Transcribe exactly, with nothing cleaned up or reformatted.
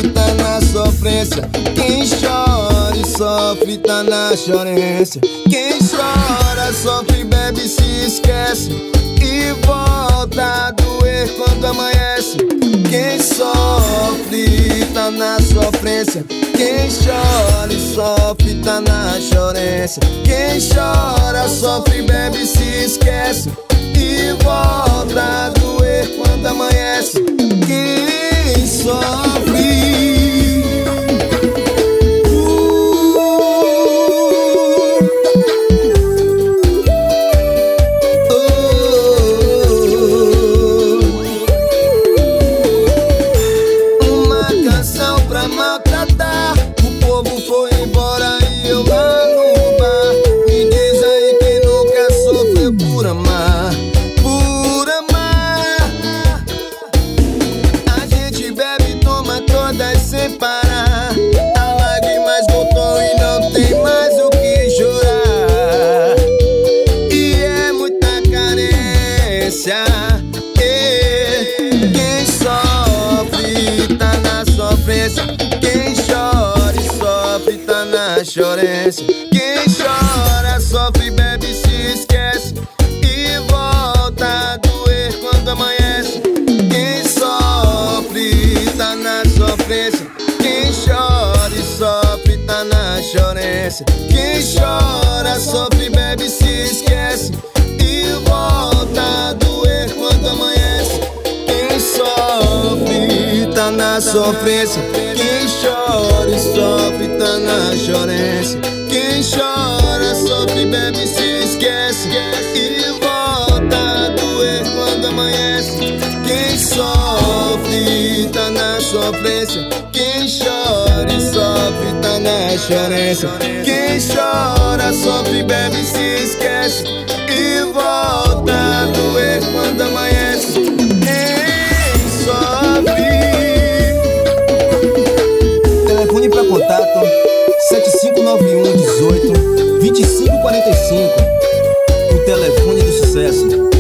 tá na sofrência. Quem chora e sofre tá na chorência. Quem chora, sofre, bebe, se esquece e volta a doer quando amanhece. Quem sofre tá na sofrência. Quem chora e sofre tá na chorência. Quem chora, sofre, bebe, se esquece e volta a doer quando amanhece. Quem sofre maltratar. O povo foi embora e eu lá no bar. Me diz aí quem nunca sofreu por amar, por amar. A gente bebe, toma todas sem parar. A lágrimas voltou e não tem mais o que chorar. E é muita carência. Quem sofre tá na sofrência. Quem chora e sofre tá na chorência. Quem chora, sofre, bebe, se esquece e volta a doer quando amanhece. Quem sofre tá na sofrência. Quem chora e sofre tá na chorência. Quem chora, sofre, bebe, se esquece e volta a doer quando amanhece. Quem sofre tá na sofrência. Quem chora e sofre tá na chorência. Quem chora, sofre, bebe, se esquece e volta a doer quando amanhece. Quem sofre tá na sofrência. Quem chora e sofre tá na chorência. Quem chora, sofre, bebe, se esquece e volta a doer quando amanhece. Quem sofre. Telefone para contato sete cinco nove um, dezoito, vinte e cinco quarenta e cinco. O telefone do sucesso.